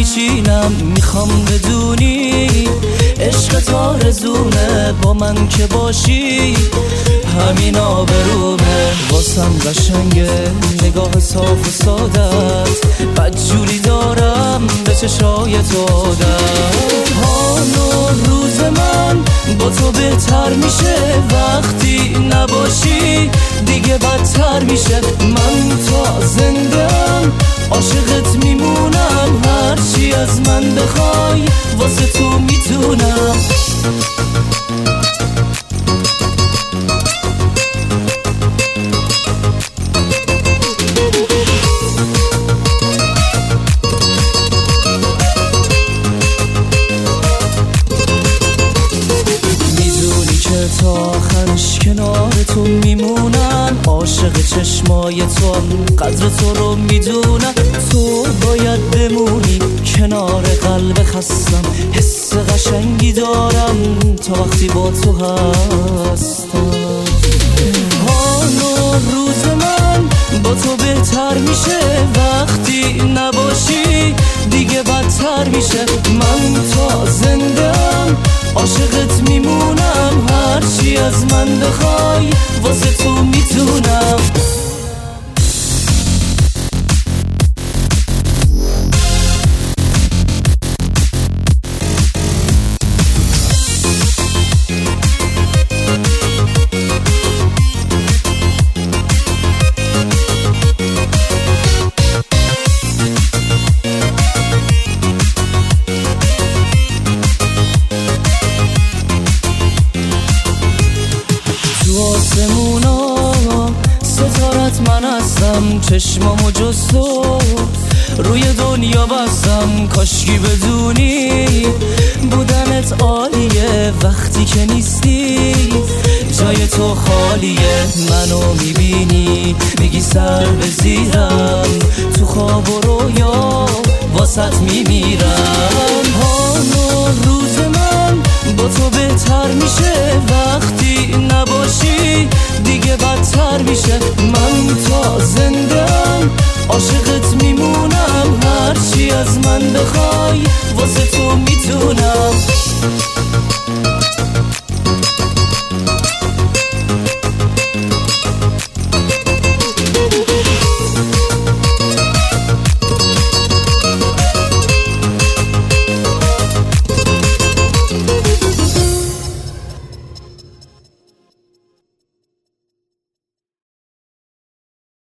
میچینم. میخوام بدونی عشق آرزومه، با من که باشی همین آبرومه. واسم قشنگه نگاه صاف و سادت، بدجوری دارم به چشای تو عادت. حال و روز من با تو بهتر میشه، وقتی نباشی دیگه بدتر میشه. من تا زنده‌ام عاشقت میمونم، هرچی از من بخوای واسه تو میتونم. تا آخرش کنار تو میمونم، عاشق چشمای تو هم قدر تو رو میدونم. تو باید بمونی کنار قلب خستم، حس قشنگی دارم تا وقتی با تو هستم. حال و روز من با تو بهتر میشه، وقتی نباشی دیگه بدتر میشه. من تا زنده‌ام عاشقت میمونم، هرچی از من بخوای واسه تو میتونم. آسمونا ستارت من هستم، چشمامو جز تو روی دنیا بستم. کاشکی بدونی بودنت عالیه، وقتی که نیستی جای تو خالیه. منو میبینی میگی سر بزیرم، تو خواب و رویا واسط میمیرم. حال و روز من با تو بهتر میشه، وقتی نباشی دیگه بدتر میشه. من تا زنده‌ام عاشقت میمونم، هرچی از من بخوای واسه تو میتونم.